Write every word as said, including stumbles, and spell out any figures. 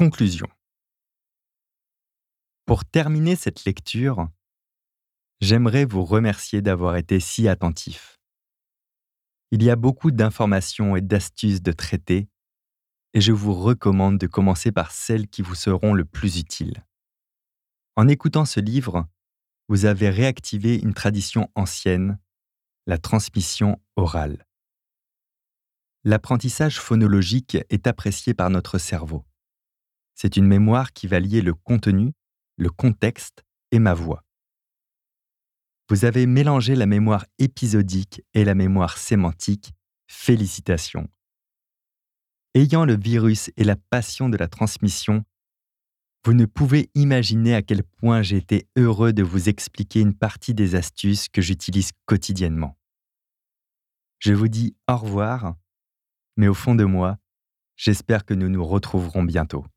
Conclusion. Pour terminer cette lecture, j'aimerais vous remercier d'avoir été si attentifs. Il y a beaucoup d'informations et d'astuces de traiter, et je vous recommande de commencer par celles qui vous seront le plus utiles. En écoutant ce livre, vous avez réactivé une tradition ancienne, la transmission orale. L'apprentissage phonologique est apprécié par notre cerveau. C'est une mémoire qui va lier le contenu, le contexte et ma voix. Vous avez mélangé la mémoire épisodique et la mémoire sémantique. Félicitations. Ayant le virus et la passion de la transmission, vous ne pouvez imaginer à quel point j'ai été heureux de vous expliquer une partie des astuces que j'utilise quotidiennement. Je vous dis au revoir, mais au fond de moi, j'espère que nous nous retrouverons bientôt.